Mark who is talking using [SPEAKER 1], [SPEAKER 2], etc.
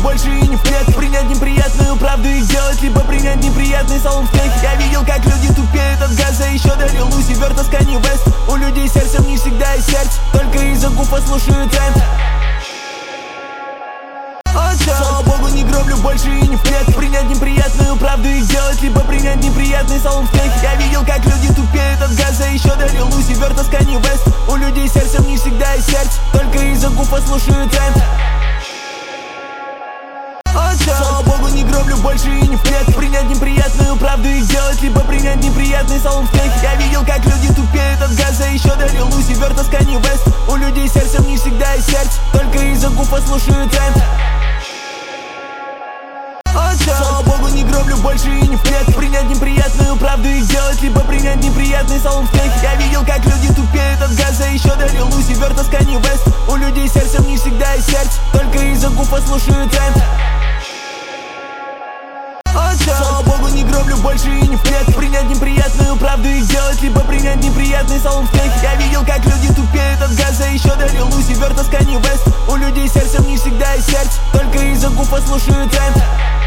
[SPEAKER 1] больше и не впредь принять неприятную правду и делать, либо принять неприятный саундтрек. Я видел, как люди тупеют от газа, еще дарил Люцифер, тоска не Вест. У людей сердцем не всегда есть сердце, только из-за гуфа слушают тренд. Слава богу, не гроблю больше и не впредь принять неприятную правду и делать, либо принять неприятный саундтрек. Я видел, как люди тупеют от газа, еще дарил Люцифер, тоска не Вест. У людей сердцем не всегда есть сердце, только из-за гуфа слушают тренд. Слава богу, не гроблю больше и не впредь принять неприятную правду и делать, либо принять неприятный саундтрек. Я видел, как люди тупеют от газа, еще дарил Люцифер, тоска не Вест. У людей сердцем не всегда есть сердце, только из-за гуфа слушают тренд. Слава богу, не гроблю больше и не впредь принять неприятную правду и делать, либо принять неприятный саундтрек. Я видел, как люди тупеют от газа, еще дарил Люцифер, тоска не Вест. У людей сердцем не всегда есть сердце, только из-за гуфа слушают тренд. Слава богу, не гроблю больше и не впредь принять неприятную правду и делать, либо принять неприятный саундтрек. Я видел, как люди тупеют от газа, еще дарил Люцифер, тоска не Вест. У людей сердцем не всегда есть сердце, только из-за гуфа слушают тренд.